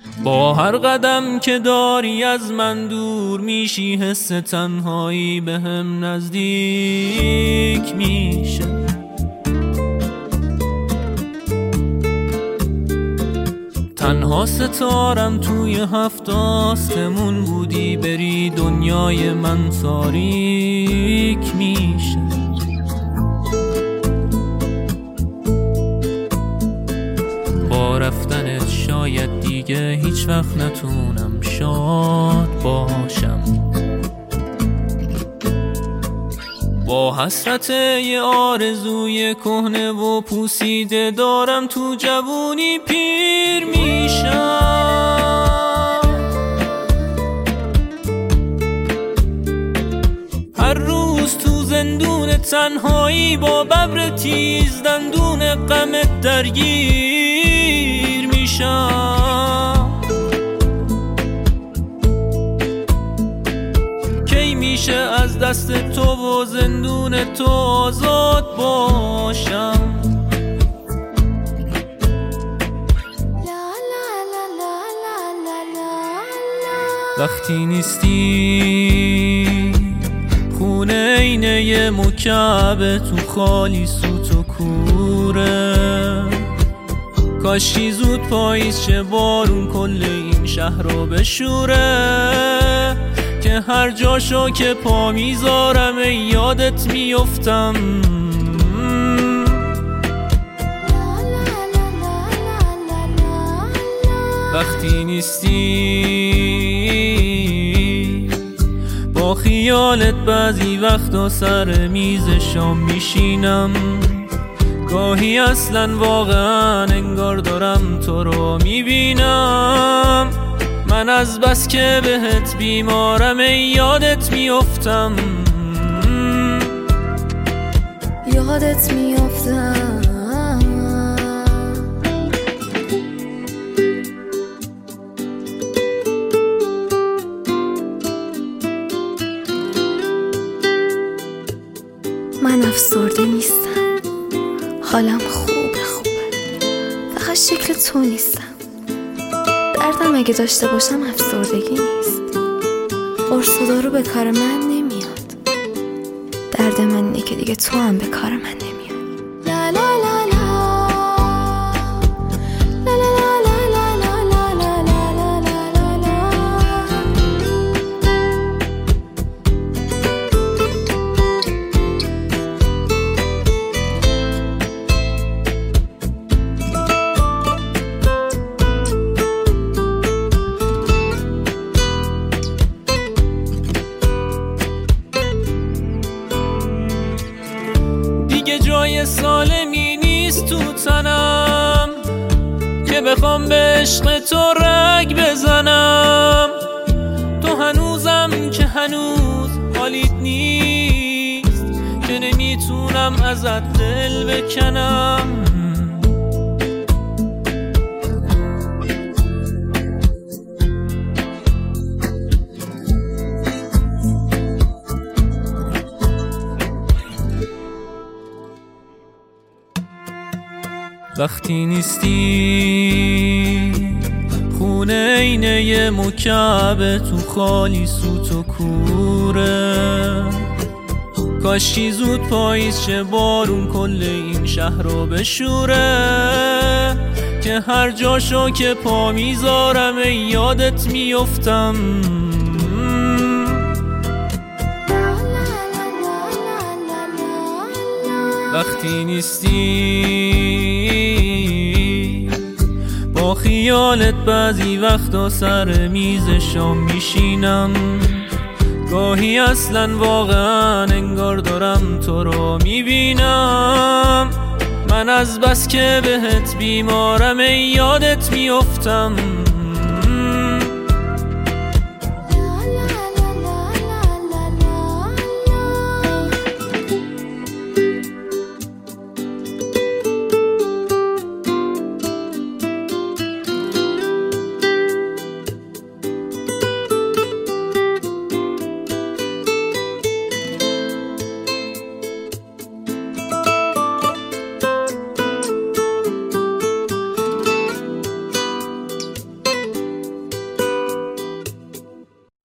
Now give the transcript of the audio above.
با هر قدم که داری از من دور میشی، حس تنهایی به هم نزدیک میشه. تنها ستارم توی 7 آسمون بودی، بری دنیای من تاریک میشه. با رفتنت شاید دیگه هیچ وقت نتونم شاد باشم. با حسرت یه آرزوی کهنه و پوسیده دارم تو جوونی پیر میشم. هر روز تو زندون تنهایی با ببر تیز دندون غمت درگیر میشم. کی میشه از دست تو و زندون تو آزاد باشم؟ وقتی نیستی خونه اینه یه مکعب تو خالی سوت و کوره. کاشکی زود پاییز شه بارون کل این شهر رو بشوره، که هر جاشو که پا میذارم یادت میفتم. وقتی نیستی با خیالت بعضی وقتا سر میز شام میشینم. گاهی اصلا واقعا انگار دارم تو رو میبینم. من از بس که بهت بیمارم یادت میفتم. یادت میفتم. من افسرده نیستم، حالم خوبه، فقط شکل تو نیستم. دردم اگه داشته باشم افسردگی نیست. قرص و دارو به کار من نمیاد. درد من اینه که دیگه تو هم به کار من نمیاد. لا لا لا لا لا لا لا لا لا لا لا لا. جای سالمی نیست تو تنم که بخوام به عشق تو رگ بزنم. تو هنوزم که هنوز حالیت نیست، که نمیتونم ازت دل بکنم. وقتی نیستی خونه اینه یه مکعب تو خالی سوت و کوره. کاشکی زود پاییز شه بارون کل این شهر رو بشوره، که هر جاشو که پا میذارم یادت میفتم. وقتی نیستی با خیالت بعضی وقتا سر میز شام میشینم. گاهی اصلا واقعا انگار دارم تو رو میبینم. من از بس که بهت بیمارم یادت میفتم.